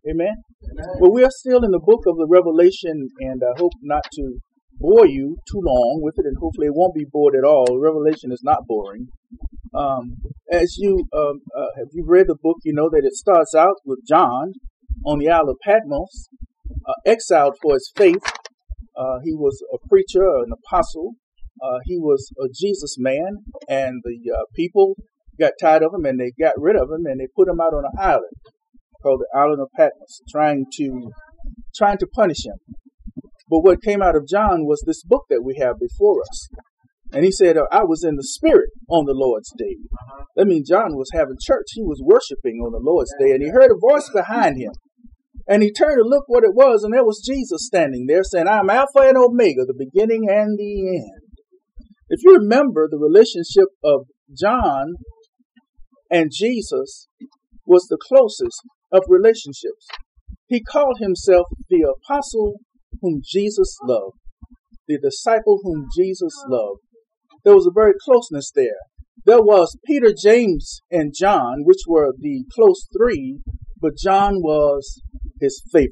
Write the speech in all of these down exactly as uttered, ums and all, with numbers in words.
Amen. Well, we are still in the book of the Revelation, and I hope not to bore you too long with it, and hopefully it won't be bored at all. Revelation is not boring. Um, as you um, uh, have you read the book, you know that it starts out with John on the Isle of Patmos, uh, exiled for his faith. Uh, he was a preacher, an apostle. Uh, he was a Jesus man, and the uh, people got tired of him, and they got rid of him, and they put him out on an island called the Island of Patmos, trying to trying to punish him. But what came out of John was this book that we have before us. And he said, I was in the Spirit on the Lord's day. That means John was having church. He was worshiping on the Lord's day, and he heard a voice behind him. And he turned to look what it was, and there was Jesus standing there saying, I'm Alpha and Omega, the beginning and the end. If you remember, the relationship of John and Jesus was the closest of relationships. He called himself the apostle whom Jesus loved, the disciple whom Jesus loved. There was a very closeness there. There was Peter, James, and John, which were the close three, but John was his favorite.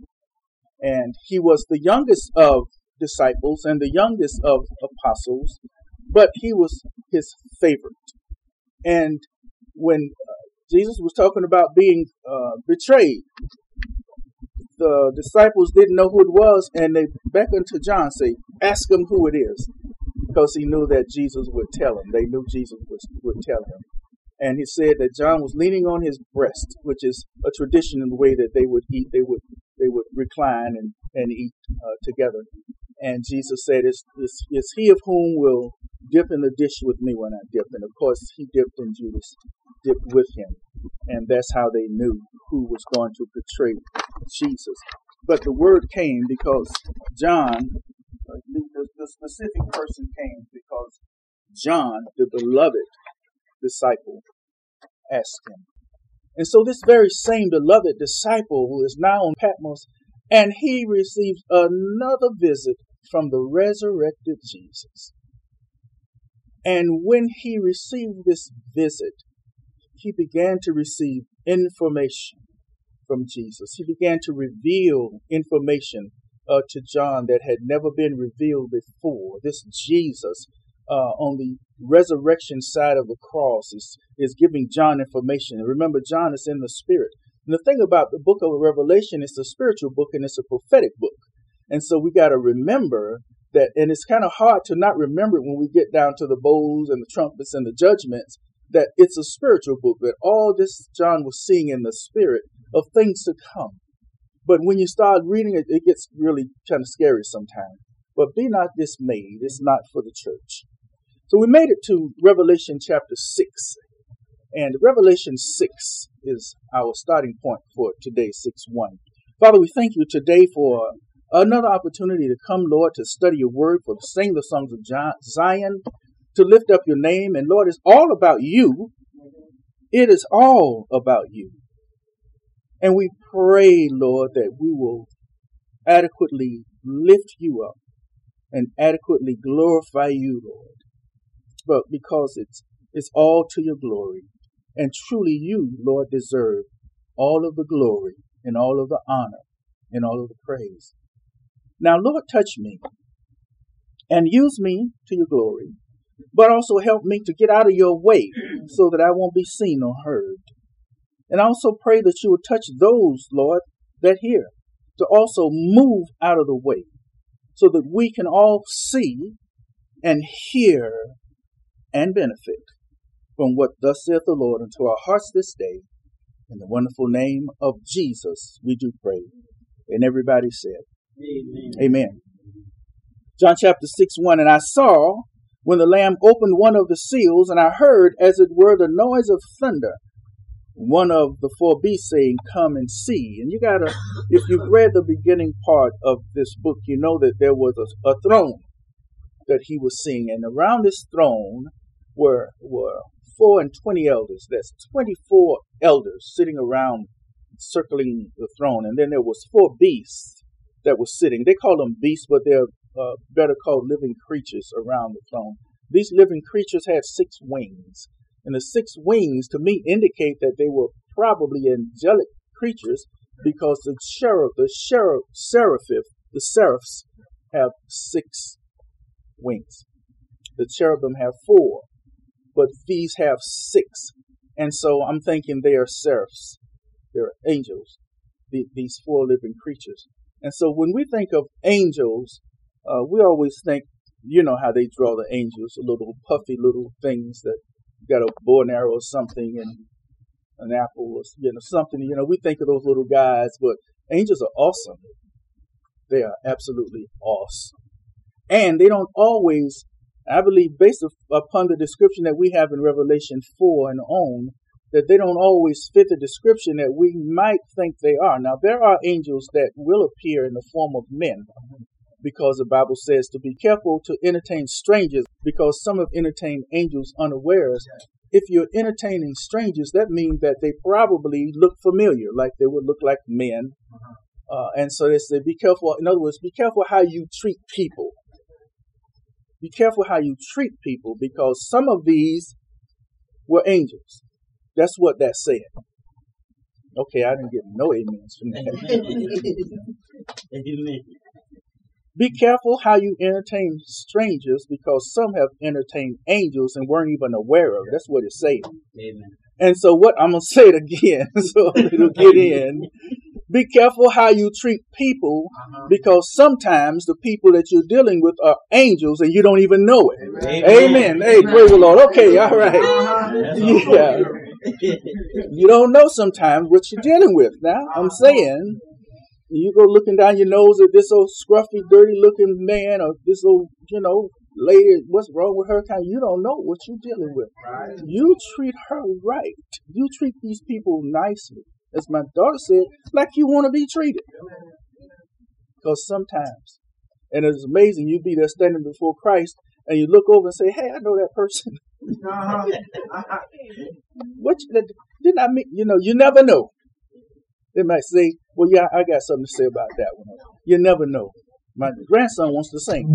And he was the youngest of disciples and the youngest of apostles, but he was his favorite. And when uh, Jesus was talking about being uh, betrayed, the disciples didn't know who it was, and they beckoned to John, say, ask him who it is, because he knew that Jesus would tell him. They knew Jesus would, would tell him. And he said that John was leaning on his breast, which is a tradition in the way that they would eat. They would they would recline and, and eat uh, together. And Jesus said, it's, it's, it's he of whom will dip in the dish with me when I dip. And of course, he dipped and Judas dipped with him. And that's how they knew who was going to betray Jesus. But the word came because John, the, the specific person came because John, the beloved disciple, asked him. And so this very same beloved disciple who is now on Patmos, and he receives another visit from the resurrected Jesus. And when he received this visit, he began to receive information from Jesus. He began to reveal information uh, to John that had never been revealed before. This Jesus uh, on the resurrection side of the cross is, is giving John information. And remember, John is in the Spirit. And the thing about the book of Revelation, it's a spiritual book and it's a prophetic book. And so we got to remember that, and it's kind of hard to not remember it when we get down to the bowls and the trumpets and the judgments, that it's a spiritual book, that all this John was seeing in the spirit of things to come. But when you start reading it, it gets really kind of scary sometimes. But be not dismayed. It's not for the church. So we made it to Revelation chapter six. And Revelation six is our starting point for today, six one. Father, we thank you today for another opportunity to come, Lord, to study your word, for to sing the songs of Zion, to lift up your name. And Lord, it's all about you. It is all about you. And we pray, Lord, that we will adequately lift you up and adequately glorify you, Lord. But because it's it's all to your glory. And truly you, Lord, deserve all of the glory and all of the honor and all of the praise. Now, Lord, touch me and use me to your glory, but also help me to get out of your way so that I won't be seen or heard. And I also pray that you would touch those, Lord, that hear, to also move out of the way so that we can all see and hear and benefit from what thus saith the Lord unto our hearts this day. In the wonderful name of Jesus, we do pray. And everybody said, Amen. Amen. John chapter six, one, and I saw when the Lamb opened one of the seals, and I heard, as it were, the noise of thunder. One of the four beasts saying, come and see. And you gotta, if you've read the beginning part of this book, you know that there was a, a throne that he was seeing. And around this throne were, were four and twenty elders. That's twenty-four elders sitting around, circling the throne. And then there was four beasts that were sitting. They call them beasts, but they're uh, better called living creatures around the throne. These living creatures had six wings. And the six wings, to me, indicate that they were probably angelic creatures because the cherub, the cherub, seraphim, the seraphs have six wings. The cherubim have four, but these have six. And so I'm thinking they are seraphs. They're angels, the, these four living creatures. And so when we think of angels, uh, we always think, you know how they draw the angels, little puffy little things that got a bow and arrow or something and an apple or you know something. You know, we think of those little guys, but angels are awesome. They are absolutely awesome. And they don't always, I believe, based upon the description that we have in Revelation four and on, that they don't always fit the description that we might think they are. Now, there are angels that will appear in the form of men, because the Bible says to be careful to entertain strangers, because some have entertained angels unawares. If you're entertaining strangers, that means that they probably look familiar, like they would look like men. Uh, and so they say, be careful. In other words, be careful how you treat people. Be careful how you treat people, because some of these were angels. That's what that's saying. Okay, I didn't get no amens from that. Be careful how you entertain strangers, because some have entertained angels and weren't even aware of it. That's what it's saying. Amen. And so what, I'm going to say it again so it'll get in. Be careful how you treat people, uh-huh. because sometimes the people that you're dealing with are angels and you don't even know it. Amen. Amen. Hey, praise the Lord. Okay, all right. Uh-huh. Yeah. You don't know sometimes what you're dealing with. Now, I'm saying, you go looking down your nose at this old scruffy, dirty looking man, or this old, you know, lady, what's wrong with her? Kind, you don't know what you're dealing with. You treat her right. You treat these people nicely. As my daughter said, like you want to be treated. Because sometimes, and it's amazing, you be there standing before Christ, and you look over and say, hey, I know that person. Uh-huh. What didn't I mean? You know, you never know. They might say, well, yeah, I got something to say about that one. You never know. My grandson wants to sing.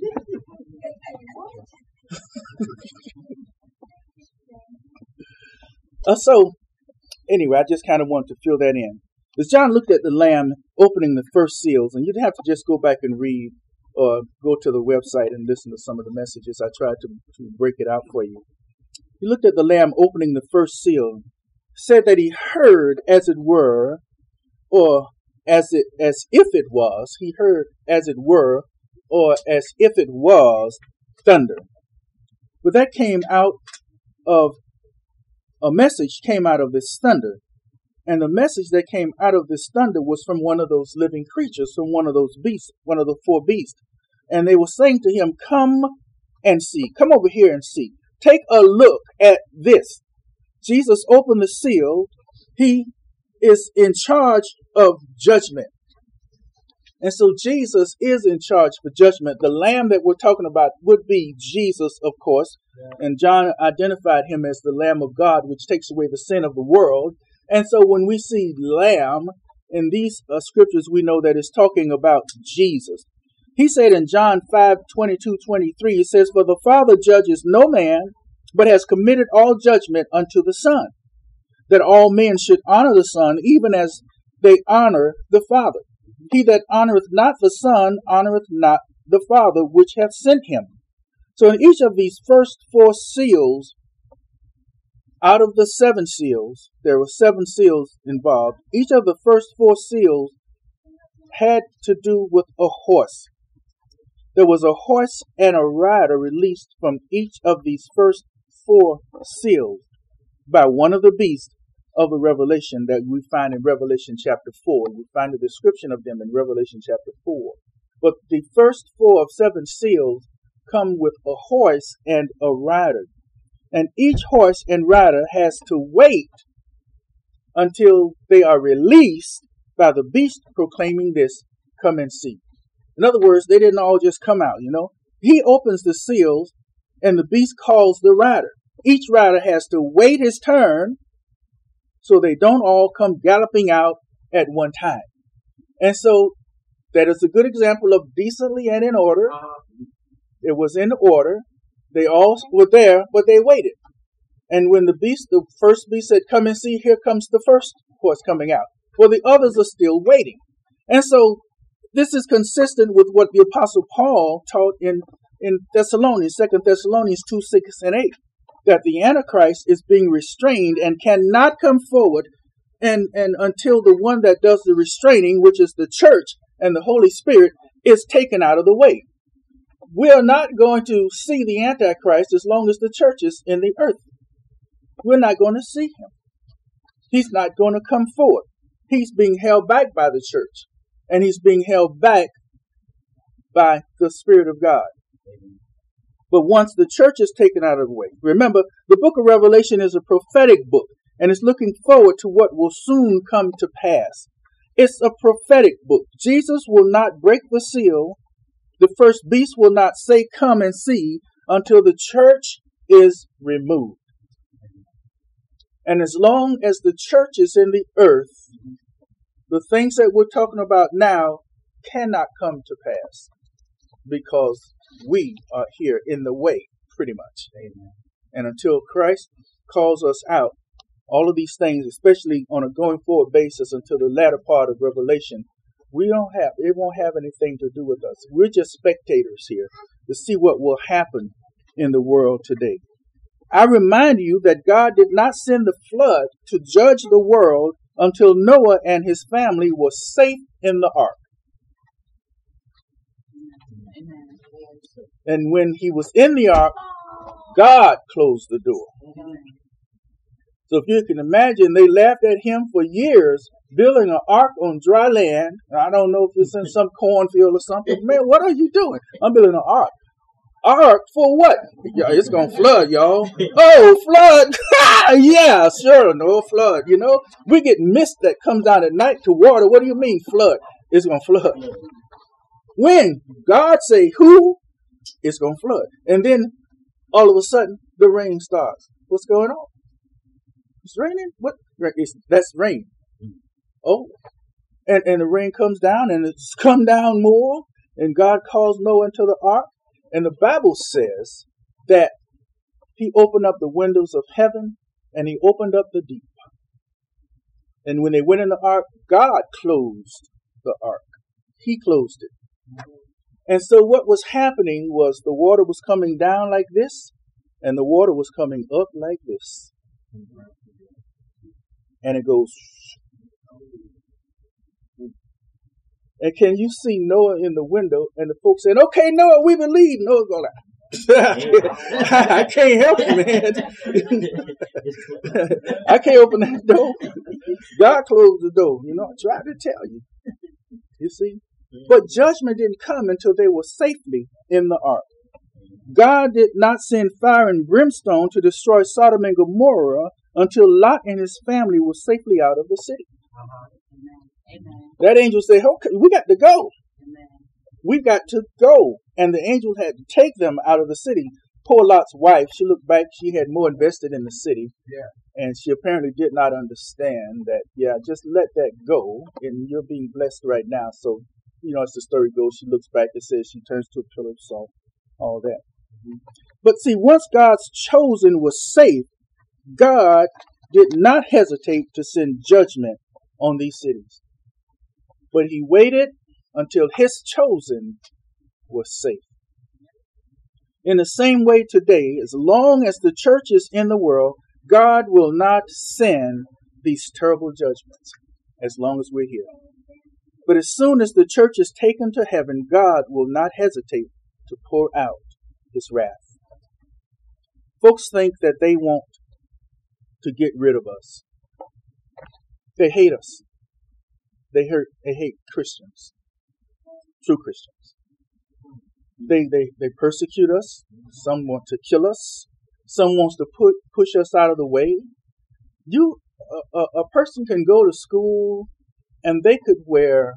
uh, so, anyway, I just kind of wanted to fill that in. As John looked at the Lamb opening the first seals, and you'd have to just go back and read or go to the website and listen to some of the messages. I tried to, to break it out for you. He looked at the Lamb opening the first seal, said that he heard, as it were, or as it as if it was, he heard as it were, or as if it was, thunder. But that came out of, a message came out of this thunder. And the message that came out of this thunder was from one of those living creatures, from one of those beasts, one of the four beasts. And they were saying to him, come and see. Come over here and see. Take a look at this. Jesus opened the seal. He is in charge of judgment. And so Jesus is in charge for judgment. The lamb that we're talking about would be Jesus, of course. Yeah. And John identified him as the Lamb of God, which takes away the sin of the world. And so when we see lamb in these uh, scriptures, we know that it's talking about Jesus. He said in John five, twenty-two, twenty-three, he says, for the Father judges no man, but has committed all judgment unto the Son, that all men should honor the Son, even as they honor the Father. He that honoreth not the Son honoreth not the Father which hath sent him. So in each of these first four seals, out of the seven seals, there were seven seals involved. Each of the first four seals had to do with a horse. There was a horse and a rider released from each of these first four seals by one of the beasts of the Revelation that we find in Revelation chapter four. We find a description of them in Revelation chapter four. But the first four of seven seals come with a horse and a rider. And each horse and rider has to wait until they are released by the beast proclaiming this, come and see. In other words, they didn't all just come out, you know. He opens the seals and the beast calls the rider. Each rider has to wait his turn so they don't all come galloping out at one time. And so that is a good example of decently and in order. It was in order. They all were there, but they waited. And when the beast, the first beast said, come and see, here comes the first horse coming out. for the others are still waiting. And so this is consistent with what the Apostle Paul taught in, in Thessalonians, Second Thessalonians two, six, and eight, that the Antichrist is being restrained and cannot come forward and, and until the one that does the restraining, which is the church and the Holy Spirit, is taken out of the way. We are not going to see the Antichrist as long as the church is in the earth. We're not going to see him. He's not going to come forward. He's being held back by the church, and he's being held back by the Spirit of God. But once the church is taken out of the way, remember, the book of Revelation is a prophetic book, and it's looking forward to what will soon come to pass. It's a prophetic book. Jesus will not break the seal. The first beast will not say, "Come and see," until the church is removed. And as long as the church is in the earth, the things that we're talking about now cannot come to pass because we are here in the way, pretty much. Amen. And until Christ calls us out, all of these things, especially on a going forward basis until the latter part of Revelation, we don't have, it won't have anything to do with us. We're just spectators here to see what will happen in the world today. I remind you that God did not send the flood to judge the world until Noah and his family were safe in the ark. And when he was in the ark, God closed the door. So if you can imagine, they laughed at him for years, building an ark on dry land. I don't know if it's in some cornfield or something. Man, what are you doing? I'm building an ark. Ark for what? Yeah, it's going to flood, y'all. Oh, flood. Yeah, sure. No flood. You know, we get mist that comes out at night to water. What do you mean flood? It's going to flood. When God say who, it's going to flood. And then all of a sudden the rain starts. What's going on? It's raining? What? It's, that's rain. Oh. And, and the rain comes down and it's come down more. And God calls Noah into the ark. And the Bible says that he opened up the windows of heaven and he opened up the deep. And when they went in the ark, God closed the ark. He closed it. And so what was happening was the water was coming down like this and the water was coming up like this. And it goes. And can you see Noah in the window? And the folks said, "Okay, Noah, we believe." Noah's going like, I can't help it, man. I can't open that door. God closed the door. You know, I tried to tell you. You see? But judgment didn't come until they were safely in the ark. God did not send fire and brimstone to destroy Sodom and Gomorrah until Lot and his family were safely out of the city. Uh-huh. Amen. That angel said, "Okay, we got to go. Amen. We got to go." And the angel had to take them out of the city. Poor Lot's wife, she looked back, she had more invested in the city. Yeah. And she apparently did not understand that, yeah, just let that go. And you're being blessed right now. So, you know, as the story goes, she looks back and says she turns to a pillar of salt, all that. Mm-hmm. But see, once God's chosen was safe, God did not hesitate to send judgment on these cities. But he waited until his chosen was safe. In the same way today, as long as the church is in the world, God will not send these terrible judgments as long as we're here. But as soon as the church is taken to heaven, God will not hesitate to pour out his wrath. Folks think that they want to get rid of us. They hate us. They hurt. They hate Christians, true Christians. They they they persecute us. Some want to kill us. Some wants to put push us out of the way. You a, a, a person can go to school and they could wear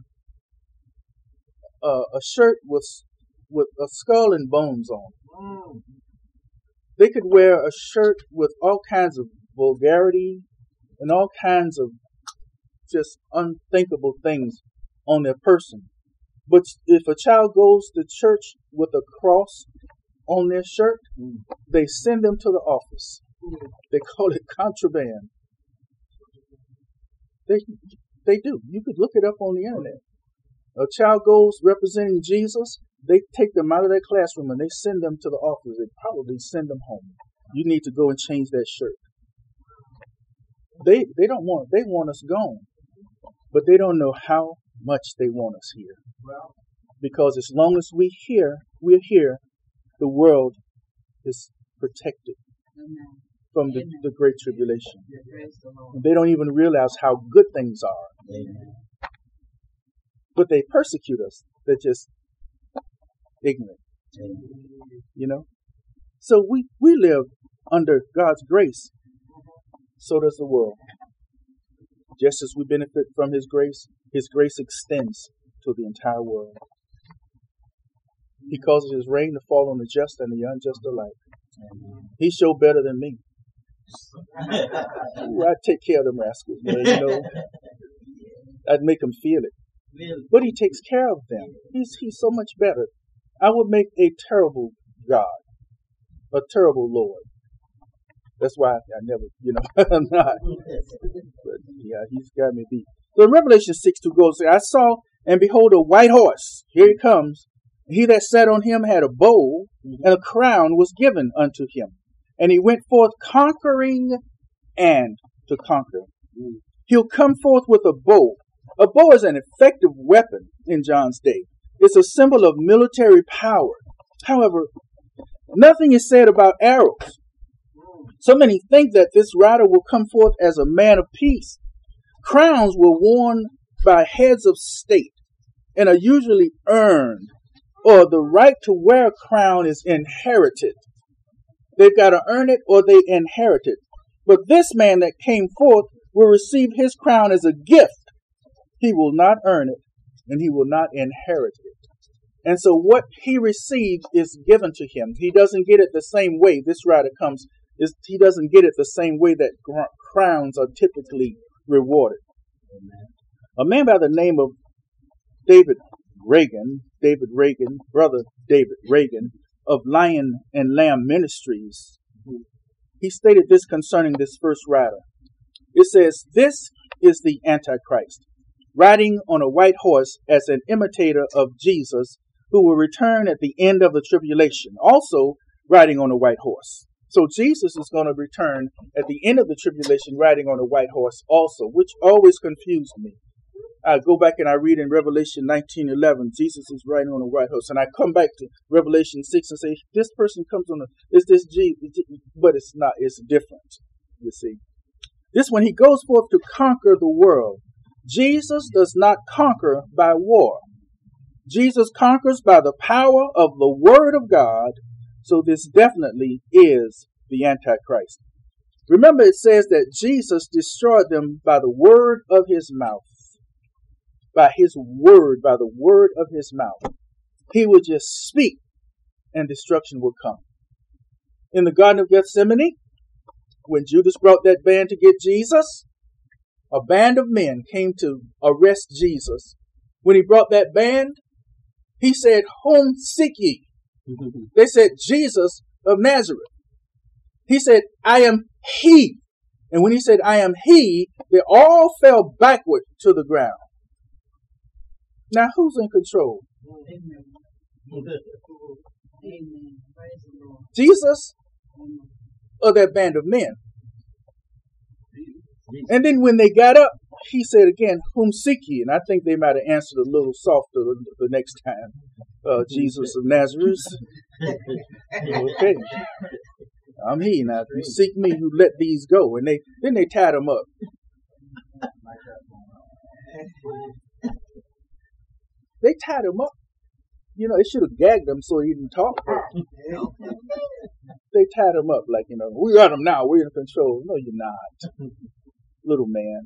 a, a shirt with with a skull and bones on. They could wear a shirt with all kinds of vulgarity and all kinds of just unthinkable things on their person. But if a child goes to church with a cross on their shirt, they send them to the office. They call it contraband. They, They do. You could look it up on the internet. A child goes representing Jesus. They take them out of their classroom and they send them to the office. They probably send them home. You need to go and change that shirt. They they don't want they want us gone, but they don't know how much they want us here. Because as long as we here we're here, the world is protected from the, the great tribulation. They don't even realize how good things are. But they persecute us. They're just ignorant. You know? So we, we live under God's grace. So does the world. Just as we benefit from His grace, His grace extends to the entire world. He causes His rain to fall on the just and the unjust alike. He's sure better than me. Ooh, I'd take care of them rascals, man, you know. I'd make them feel it. But He takes care of them. He's He's so much better. I would make a terrible God, a terrible Lord. That's why I, I never, you know, I'm not. But yeah, He's got me beat. So in Revelation six two goes, I saw and behold a white horse. Here he comes. He that sat on him had a bow, and a crown was given unto him. And he went forth conquering and to conquer. He'll come forth with a bow. A bow is an effective weapon in John's day. It's a symbol of military power. However, nothing is said about arrows. So many think that this rider will come forth as a man of peace. Crowns were worn by heads of state and are usually earned, or the right to wear a crown is inherited. They've got to earn it or they inherit it. But this man that came forth will receive his crown as a gift. He will not earn it and he will not inherit it. And so what he receives is given to him. He doesn't get it the same way. This rider comes, is he doesn't get it the same way that gr- crowns are typically rewarded. Amen. A man by the name of David Reagan, David Reagan, brother David Reagan of Lion and Lamb Ministries, he stated this concerning this first rider. It says, this is the Antichrist, riding on a white horse as an imitator of Jesus, who will return at the end of the tribulation, also riding on a white horse. So Jesus is going to return at the end of the tribulation riding on a white horse also, which always confused me. I go back and I read in Revelation nineteen eleven, Jesus is riding on a white horse. And I come back to Revelation six and say, this person comes on a, is this Jesus? But it's not, it's different, you see. This one, he goes forth to conquer the world. Jesus does not conquer by war. Jesus conquers by the power of the Word of God. So this definitely is the Antichrist. Remember, it says that Jesus destroyed them by the word of his mouth. By his word, by the word of his mouth. He would just speak and destruction would come. In the Garden of Gethsemane, when Judas brought that band to get Jesus, a band of men came to arrest Jesus. When he brought that band, he said, whom seek ye? They said, Jesus of Nazareth. He said, I am he. And when he said, I am he, they all fell backward to the ground. Now, who's in control? Amen. Jesus or that band of men? And then when they got up, he said again, whom seek ye? And I think they might have answered a little softer the, the next time. Uh, Jesus of Nazareth. Okay. I'm he. Now, if you seek me, you let these go. And they then they tied him up. They tied him up. You know, they should have gagged him so he didn't talk. They tied him up like, you know, we got him now. We're in control. No, you're not. Little man.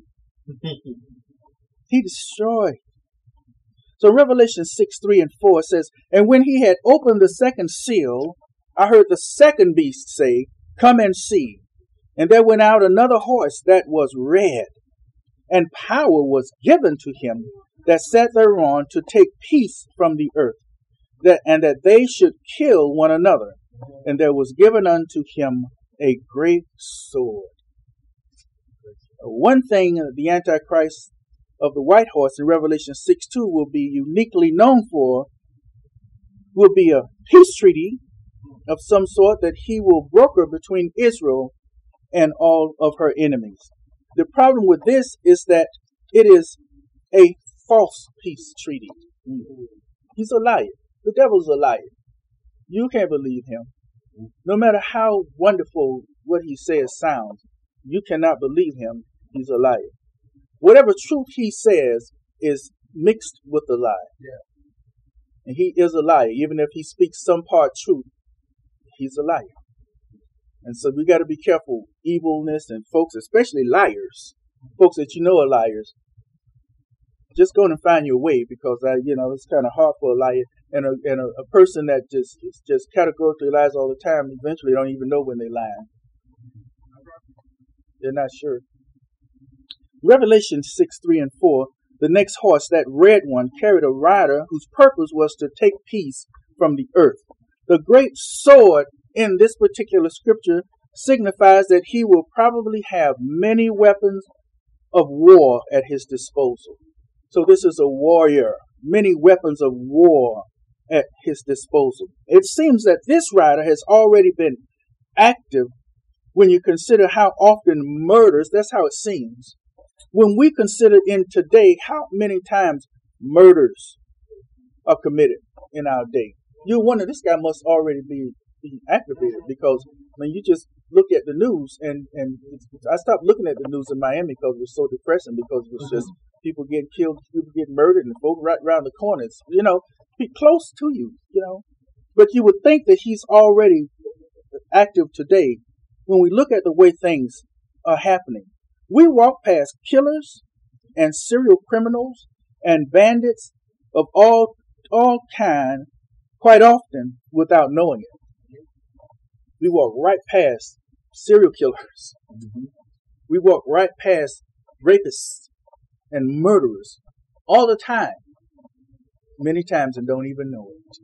He destroyed. So Revelation six, three and four says, and when he had opened the second seal, I heard the second beast say, come and see. And there went out another horse that was red, and power was given to him that sat thereon to take peace from the earth, that and that they should kill one another. And there was given unto him a great sword. One thing the Antichrist of the white horse in Revelation six two will be uniquely known for will be a peace treaty of some sort that he will broker between Israel and all of her enemies. The problem with this is that it is a false peace treaty. He's a liar. The devil's a liar. You can't believe him. No matter how wonderful what he says sounds, you cannot believe him. He's a liar. Whatever truth he says is mixed with the lie. Yeah. And he is a liar. Even if he speaks some part truth, he's a liar. And so we got to be careful. Evilness and folks, especially liars, folks that you know are liars, just go and find your way, because I, you know, it's kind of hard for a liar and a and a, a person that just just categorically lies all the time. Eventually, don't even know when they lie. They're not sure. Revelation six three and four. The next horse, that red one, carried a rider whose purpose was to take peace from the earth. The great sword in this particular scripture signifies that he will probably have many weapons of war at his disposal. So this is a warrior, many weapons of war at his disposal. It seems that this rider has already been active when you consider how often murders, that's how it seems. When we consider in today how many times murders are committed in our day, you wonder, this guy must already be, be activated, because when you just look at the news, and, and I stopped looking at the news in Miami because it was so depressing, because it was just people getting killed, people getting murdered, and folk right around the corners, you know, be close to you, you know. But you would think that he's already active today when we look at the way things are happening. We walk past killers and serial criminals and bandits of all all kind quite often without knowing it. We walk right past serial killers. Mm-hmm. We walk right past rapists and murderers all the time, many times, and don't even know it.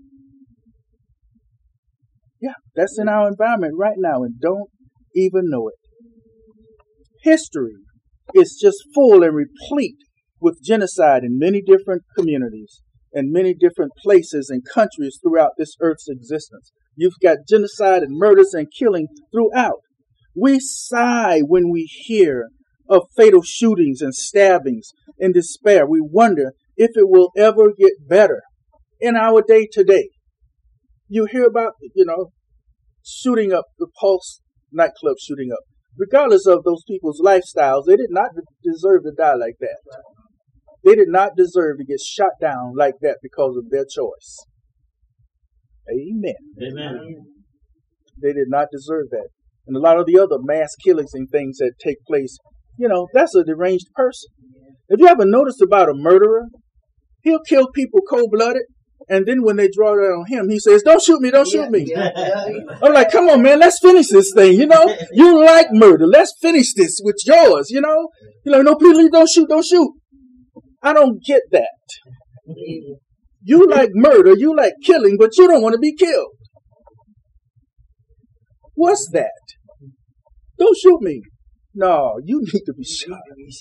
Yeah, that's in our environment right now and don't even know it. History is just full and replete with genocide in many different communities and many different places and countries throughout this earth's existence. You've got genocide and murders and killing throughout. We sigh when we hear of fatal shootings and stabbings in despair. We wonder if it will ever get better in our day to day. You hear about, you know, shooting up, the Pulse nightclub shooting up. Regardless of those people's lifestyles, they did not deserve to die like that. They did not deserve to get shot down like that because of their choice. Amen. Amen. They did not deserve that. And a lot of the other mass killings and things that take place, you know, that's a deranged person. Have you ever noticed about a murderer? He'll kill people cold-blooded, and then when they draw it on him, he says, don't shoot me, don't shoot me. Yeah, yeah, yeah. I'm like, come on, man, let's finish this thing, you know? You like murder. Let's finish this with yours, you know? You're like, no, please, don't shoot, don't shoot. I don't get that. You like murder, you like killing, but you don't want to be killed. What's that? Don't shoot me. No, you need to be shot.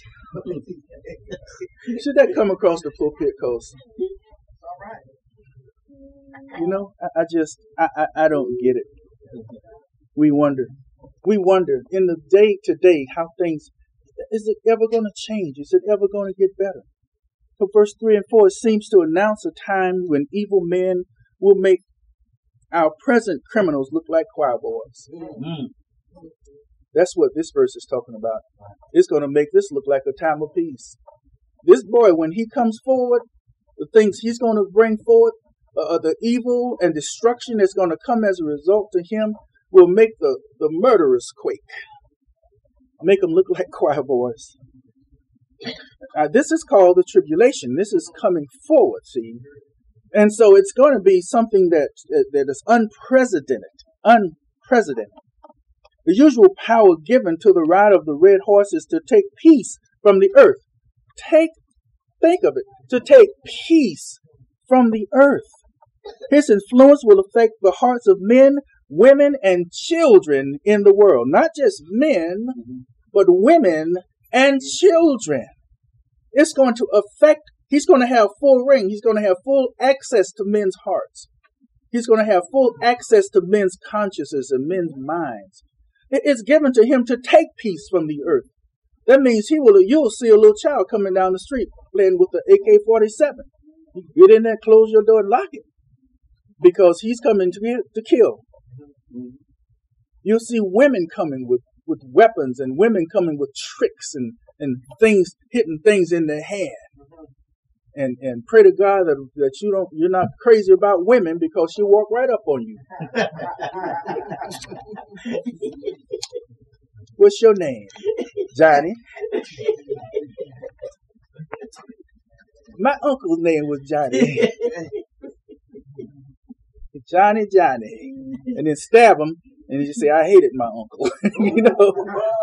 Should that come across the pulpit, Coast? All right. You know, I, I just, I, I, I don't get it. We wonder. We wonder in the day to day how things, is it ever going to change? Is it ever going to get better? So verse three and four, it seems to announce a time when evil men will make our present criminals look like choir boys. Mm-hmm. That's what this verse is talking about. It's going to make this look like a time of peace. This boy, when he comes forward, the things he's going to bring forward, uh, the evil and destruction that's going to come as a result to him will make the, the murderers quake. Make them look like choir boys. Uh, this is called the tribulation. This is coming forward, see. And so it's going to be something that that is unprecedented. Unprecedented. The usual power given to the rider of the red horse is to take peace from the earth. Take, think of it, to take peace from the earth. His influence will affect the hearts of men, women, and children in the world. Not just men, but women and children. It's going to affect, he's going to have full reign. He's going to have full access to men's hearts. He's going to have full access to men's consciences and men's minds. It's given to him to take peace from the earth. That means he will. You'll see a little child coming down the street playing with the A K forty-seven. You get in there, close your door, and lock it, because he's coming to to kill. You'll see women coming with, with weapons, and women coming with tricks and, and things, hitting things in their hand. And and pray to God that, that you don't you're not crazy about women, because she'll walk right up on you. What's your name? Johnny. My uncle's name was Johnny. Johnny, Johnny. And then stab him, and you say, I hated my uncle. You know?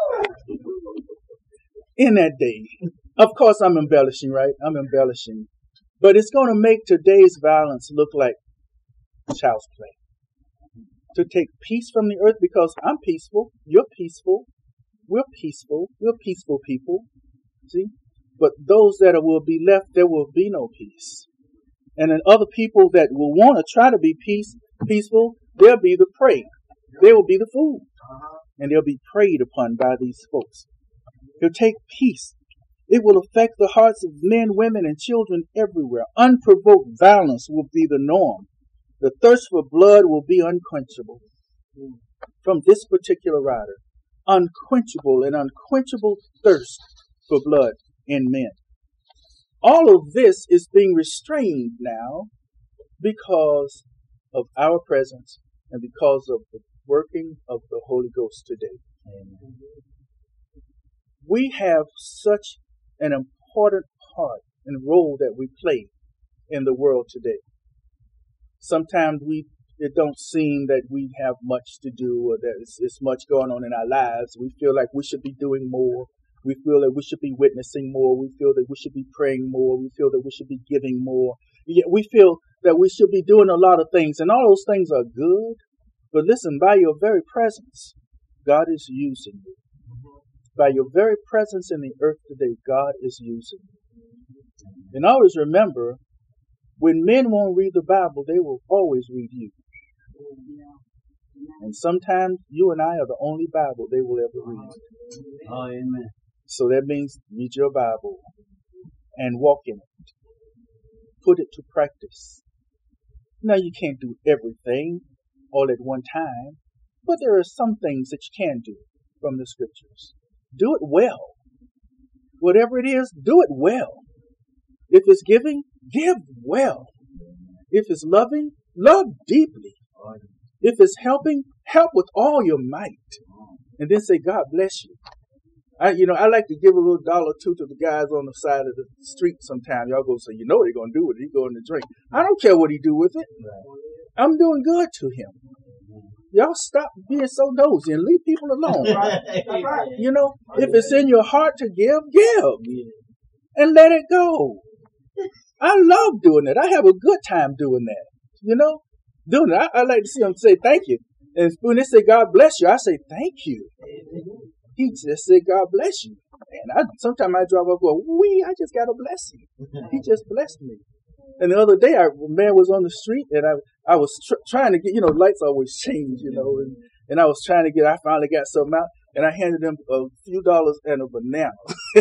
In that day. Of course, I'm embellishing, right? I'm embellishing. But it's going to make today's violence look like child's play. To take peace from the earth, because I'm peaceful, you're peaceful, we're peaceful, we're peaceful people. See? But those that will be left, there will be no peace. And then other people that will want to try to be peace, peaceful, they'll be the prey. They will be the food. And they'll be preyed upon by these folks. He'll take peace. It will affect the hearts of men, women, and children everywhere. Unprovoked violence will be the norm. The thirst for blood will be unquenchable. From this particular writer, unquenchable and unquenchable thirst for blood in men. All of this is being restrained now because of our presence and because of the working of the Holy Ghost today. Amen. We have such an important part and role that we play in the world today. Sometimes we it don't seem that we have much to do, or that it's, it's much going on in our lives. We feel like we should be doing more. We feel that we should be witnessing more. We feel that we should be praying more. We feel that we should be giving more. Yeah, we feel that we should be doing a lot of things, and all those things are good. But listen, by your very presence, God is using you. By your very presence in the earth today, God is using you. And always remember, when men won't read the Bible, they will always read you. And sometimes you and I are the only Bible they will ever read. Oh, amen. So that means read your Bible and walk in it. Put it to practice. Now, you can't do everything all at one time, but there are some things that you can do from the scriptures. Do it well. Whatever it is, do it well. If it's giving, give well. If it's loving, love deeply. If it's helping, help with all your might. And then say, God bless you. I, you know, I like to give a little dollar or two to the guys on the side of the street sometimes. Y'all go say, you know what he's going to do with it. He's going to drink. I don't care what he do with it. I'm doing good to him. Y'all stop being so nosy and leave people alone. You know, if it's in your heart to give, give. And let it go. I love doing it. I have a good time doing that. You know, doing it. I, I like to see them say thank you. And when they say God bless you, I say thank you. He just said God bless you. And I, sometimes I drive up and go, wee, I just got a blessing. He just blessed me. And the other day, I, a man was on the street, and I I was tr- trying to get, you know, lights always change, you know, and, and I was trying to get, I finally got something out, and I handed him a few dollars and a banana.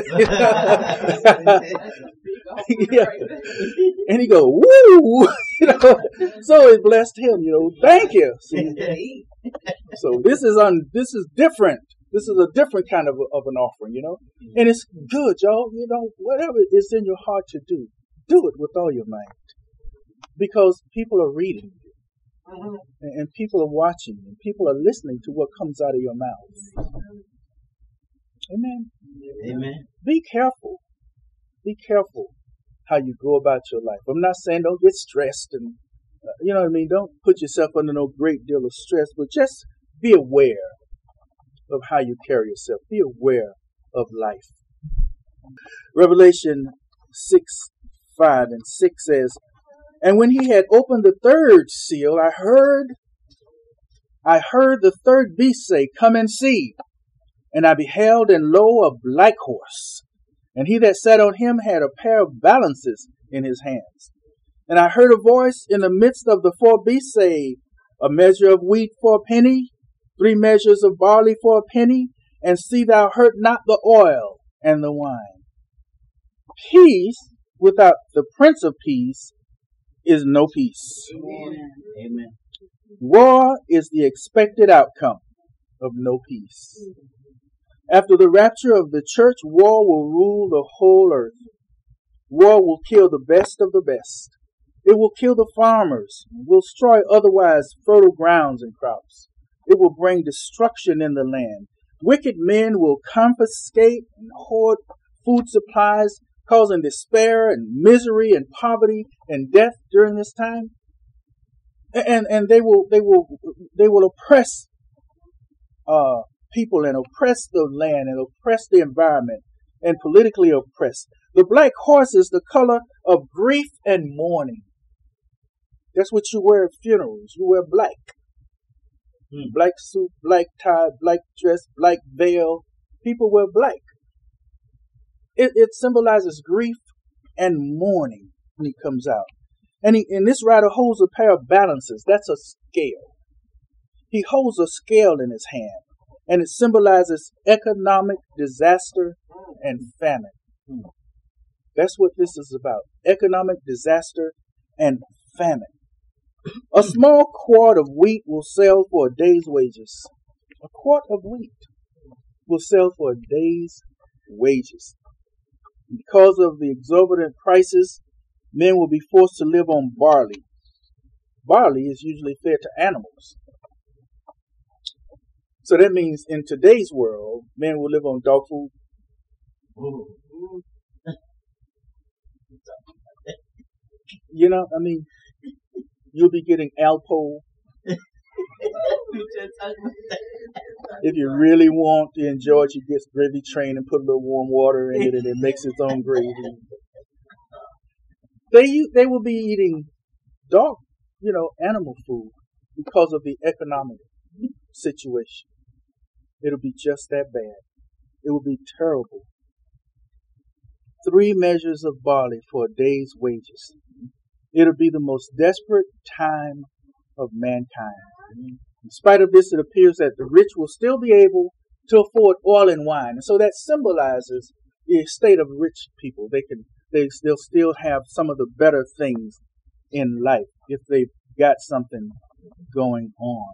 Yeah. And he go, woo, you know, so it blessed him, you know, thank you. See? So this is on, this is different. This is a different kind of, of an offering, you know, and it's good, y'all, you know, whatever is in your heart to do. Do it with all your might, because people are reading you, mm-hmm. and, and people are watching, and people are listening to what comes out of your mouth. Amen. Amen. Be careful. Be careful how you go about your life. I'm not saying don't get stressed, and uh, you know what I mean. Don't put yourself under no great deal of stress, but just be aware of how you carry yourself. Be aware of life. Revelation six. five and six says, and when he had opened the third seal, I heard, I heard the third beast say, come and see. And I beheld, and lo, a black horse. And he that sat on him had a pair of balances in his hands. And I heard a voice in the midst of the four beasts say, a measure of wheat for a penny, three measures of barley for a penny, and see thou hurt not the oil and the wine. Peace without the Prince of Peace is no peace. Amen. Amen. War is the expected outcome of no peace. After the rapture of the church, war will rule the whole earth. War will kill the best of the best. It will kill the farmers, will destroy otherwise fertile grounds and crops. It will bring destruction in the land. Wicked men will confiscate and hoard food supplies, causing despair and misery and poverty and death during this time. And and they will they will they will oppress uh, people and oppress the land and oppress the environment and politically oppress. The black horse is the color of grief and mourning. That's what you wear at funerals. You wear black. Hmm. Black suit, black tie, black dress, black veil. People wear black. It, it symbolizes grief and mourning when he comes out. And, he, and this rider holds a pair of balances. That's a scale. He holds a scale in his hand. And it symbolizes economic disaster and famine. Hmm. That's what this is about. Economic disaster and famine. A small quart of wheat will sell for a day's wages. A quart of wheat will sell for a day's wages. Because of the exorbitant prices, men will be forced to live on barley. Barley is usually fed to animals. So that means in today's world, men will live on dog food. You know, I mean, you'll be getting Alpo. If you really want to enjoy it, you get gravy train and put a little warm water in it, and it makes its own gravy. They they will be eating dog, you know, animal food because of the economic situation. It'll be just that bad. It will be terrible. Three measures of barley for a day's wages. It'll be the most desperate time of mankind. In spite of this, it appears that the rich will still be able to afford oil and wine. And so that symbolizes the state of rich people. They can, they, they'll still have some of the better things in life if they've got something going on.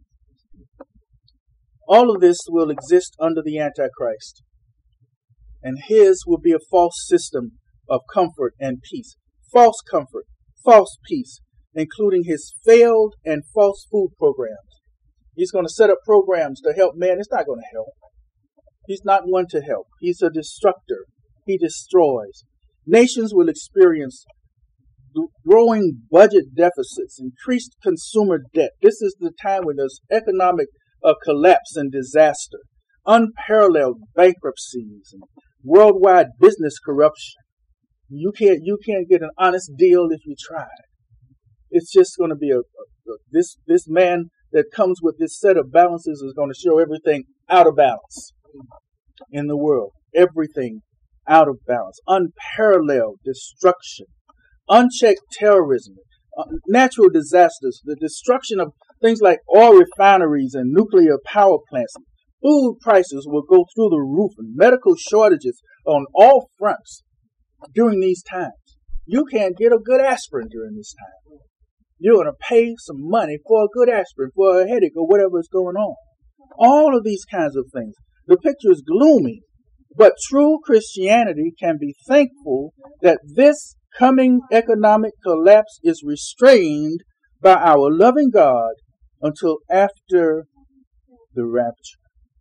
All of this will exist under the Antichrist. And his will be a false system of comfort and peace. False comfort, false peace, including his failed and false food programs. He's going to set up programs to help man. It's not going to help. He's not one to help. He's a destructor. He destroys. Nations will experience growing budget deficits, increased consumer debt. This is the time when there's economic uh, collapse and disaster, unparalleled bankruptcies, and worldwide business corruption. You can't you can't get an honest deal if you try. It's just going to be a, a, a this this man that comes with this set of balances is going to show everything out of balance in the world. Everything out of balance. Unparalleled destruction. Unchecked terrorism. Uh, natural disasters. The destruction of things like oil refineries and nuclear power plants. Food prices will go through the roof and medical shortages on all fronts during these times. You can't get a good aspirin during this time. You're going to pay some money for a good aspirin, for a headache or whatever is going on. All of these kinds of things. The picture is gloomy, but true Christianity can be thankful that this coming economic collapse is restrained by our loving God until after the rapture.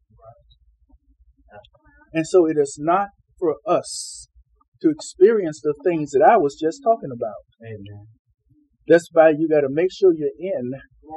And so it is not for us to experience the things that I was just talking about. Amen. That's why you got to make sure you're in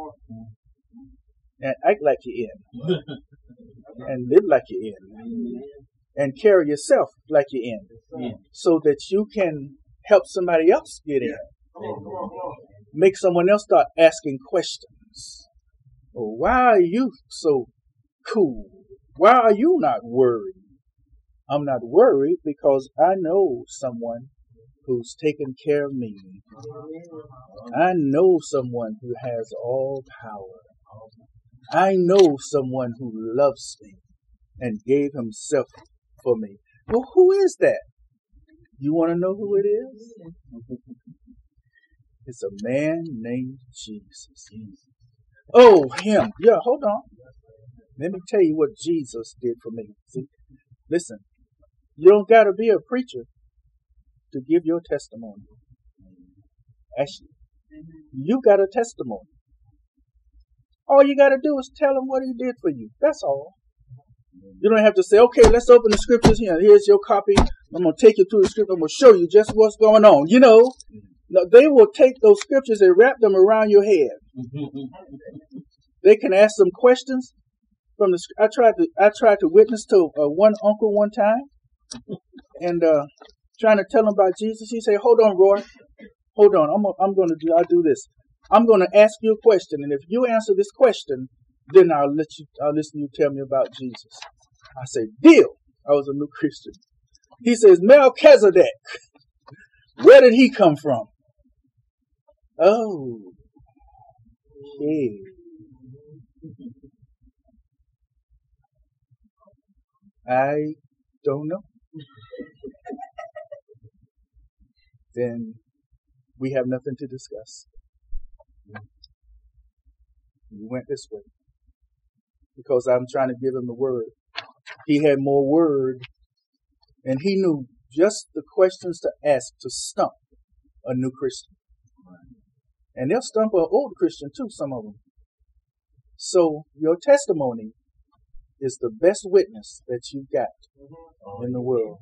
and act like you're in and live like you're in and carry yourself like you're in so that you can help somebody else get in. Make someone else start asking questions. Oh, why are you so cool? Why are you not worried? I'm not worried because I know someone who's taken care of me. I know someone who has all power. I know someone who loves me and gave himself for me. Well, who is that? You want to know who it is? It's a man named Jesus. Oh, him. Yeah, hold on. Let me tell you what Jesus did for me. See, listen, you don't got to be a preacher to give your testimony. Actually, you got a testimony. All you got to do is tell him what he did for you. That's all. You don't have to say, okay, let's open the scriptures here. Here's your copy. I'm going to take you through the scripture. I'm going to show you just what's going on. You know, they will take those scriptures and wrap them around your head. They can ask some questions from the. I tried to. I tried to witness to uh, one uncle one time, and uh, trying to tell him about Jesus. He said, "Hold on, Roy. Hold on. I'm. I'm going to do. I'll do this. I'm going to ask you a question, and if you answer this question, then I'll let you. I'll listen to you tell me about Jesus." I said, "Deal." I was a new Christian. He says, "Melchizedek. Where did he come from?" Oh, okay. I don't know. Then we have nothing to discuss. We went this way because I'm trying to give him the word. He had more word, and he knew just the questions to ask to stump a new Christian. And they'll stump an old Christian too, some of them. So your testimony is the best witness that you've got in the world.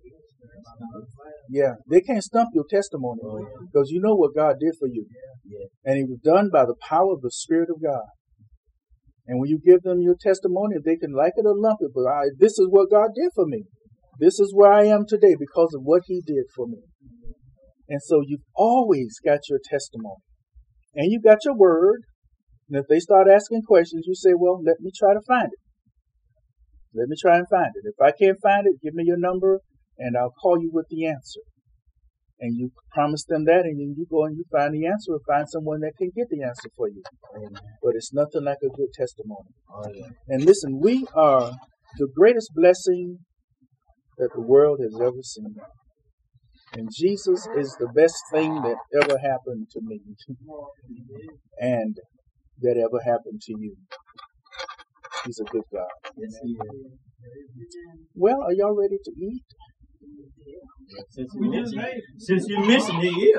Yeah, they can't stump your testimony because you know what God did for you. And it was done by the power of the Spirit of God. And when you give them your testimony, they can like it or lump it, but I, this is what God did for me. This is where I am today because of what he did for me. And so you've always got your testimony. And you got your word. And if they start asking questions, you say, well, let me try to find it. Let me try and find it. If I can't find it, give me your number and I'll call you with the answer. And you promise them that, and then you go and you find the answer or find someone that can get the answer for you. Amen. But it's nothing like a good testimony. Oh, yeah. And listen, we are the greatest blessing that the world has ever seen. And Jesus is the best thing that ever happened to me and that ever happened to you. He's a good God. Yes, he is. Well, are y'all ready to eat? Since, we just, since you're missing it,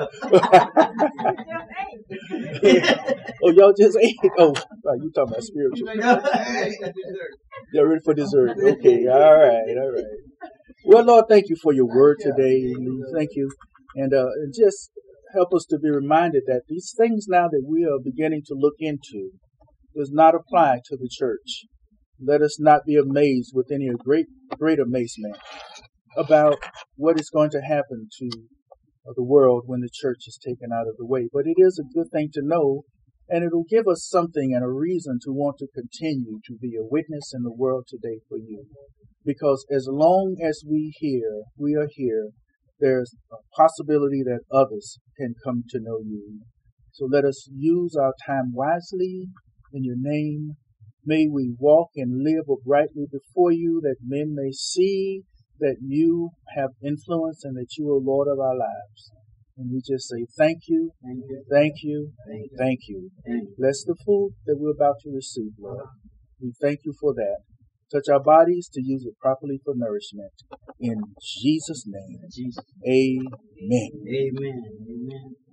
yeah. Oh, y'all just ate? Oh, you talking about spiritual. You're ready for dessert. Okay, all right, all right. Well, Lord, thank you for your word today. Thank you. And uh, just help us to be reminded that these things now that we are beginning to look into does not apply to the church. Let us not be amazed with any great, great amazement about what is going to happen to the world when the church is taken out of the way. But it is a good thing to know, and it'll give us something and a reason to want to continue to be a witness in the world today for you. Because as long as we hear, we are here, there's a possibility that others can come to know you. So let us use our time wisely in your name. May we walk and live uprightly before you, that men may see that you have influence and that you are Lord of our lives. And we just say thank you, thank you, thank you, thank you. Bless the food that we're about to receive, Lord. We thank you for that. Touch our bodies to use it properly for nourishment. In Jesus' name, amen. Amen. Amen.